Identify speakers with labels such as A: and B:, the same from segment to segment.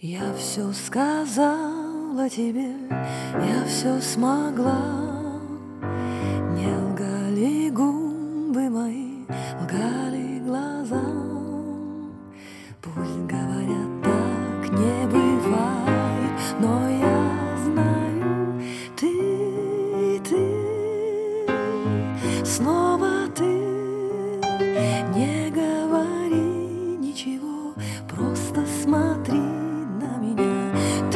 A: Я все сказала тебе, я все смогла. Не лгали губы мои, лгали глаза. Пусть говорят, так не бывает, но я знаю, ты, снова ты. Не говори ничего, просто смотри на меня.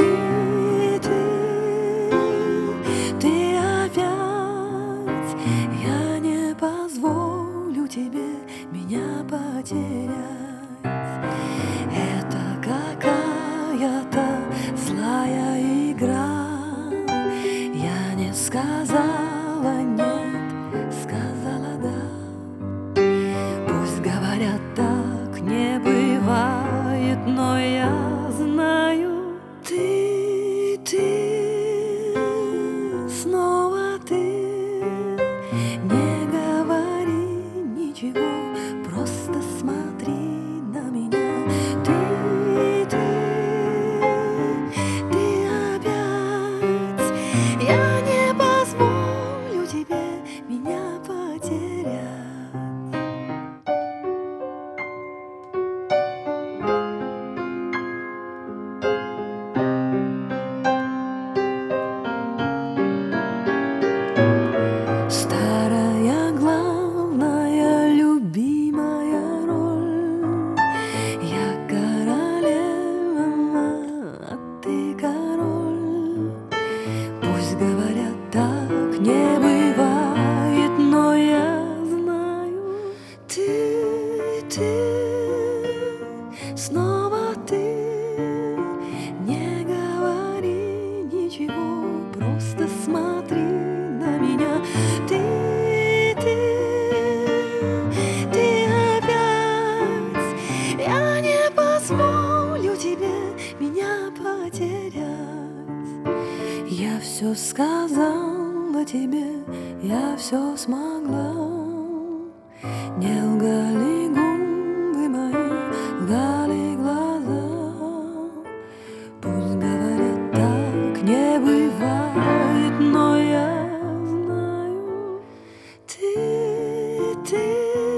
A: Ты опять. Я не позволю тебе меня потерять. Это какая-то злая игра. Я не сказала нет, сказала да. Пусть говорят, так не бывает, но я знаю, ты, снова ты. Не говори ничего, просто смотри на меня. Ты опять. Я не позволю тебе меня потерять. Старая, главная, любимая роль. Я королева, а ты король. Пусть говорят, так не бывает, но я знаю, ты, снова ты. Не говори ничего, просто смотри на меня. Ты опять. Я не позволю тебе меня потерять. Я все сказала тебе, я все смогла. Не лгали губы мои, лгали глаза. Пусть говорят, так не бывает, но я знаю, ты,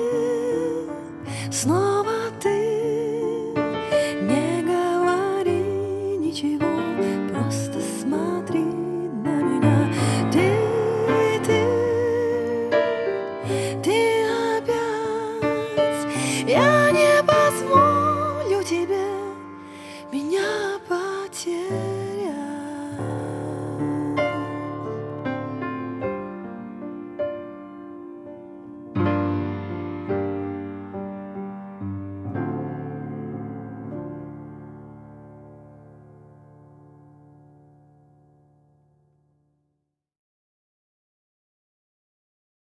A: снова ты. Не говори ничего, просто смотри на меня. Ты опять. Я не позволю тебе меня потерять.